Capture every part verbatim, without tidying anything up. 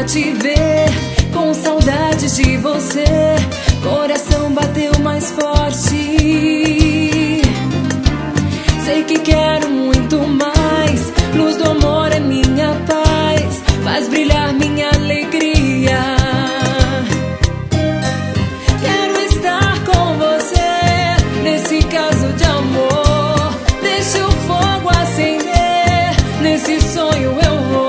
te ver, com saudade de você, coração bateu mais forte. Sei que quero muito mais, luz do amor é minha paz, faz brilhar minha alegria. Quero estar com você, nesse caso de amor, deixa o fogo acender, nesse sonho eu vou.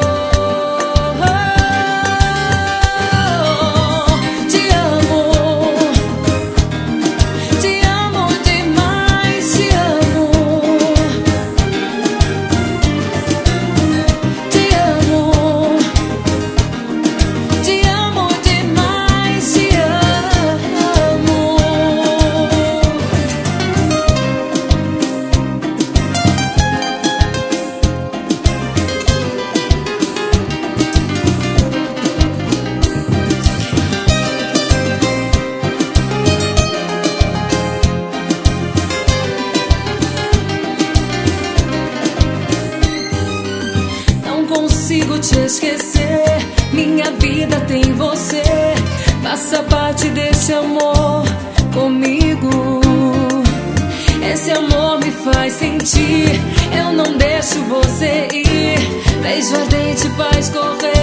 Consigo te esquecer, minha vida tem você, faça parte desse amor comigo. Esse amor me faz sentir, eu não deixo você ir, beijo ardente faz correr.